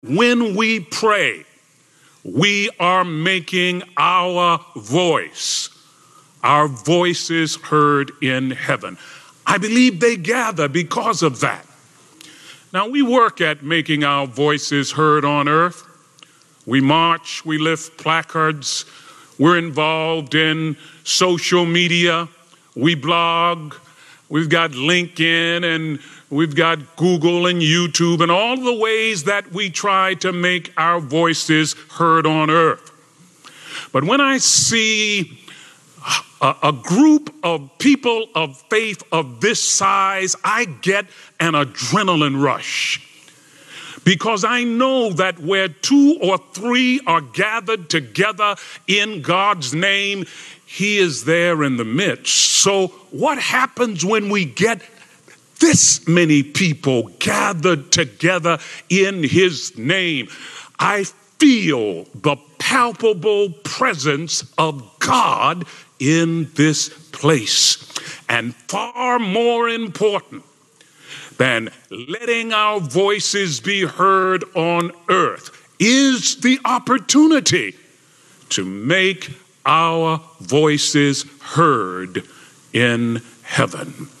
When we pray, we are making our voices heard in heaven. I believe they gather because of that. Now, we work at making our voices heard on earth. We march, we lift placards, we're involved in social media, we blog, we've got LinkedIn, and we've got Google and YouTube, and all the ways that we try to make our voices heard on earth. But when I see a group of people of faith of this size, I get an adrenaline rush. Because I know that where 2 or 3 are gathered together in God's name, He is there in the midst. So what happens when we get this many people gathered together in His name? I feel the palpable presence of God in this place. And far more important than letting our voices be heard on earth is the opportunity to make our voices heard in heaven.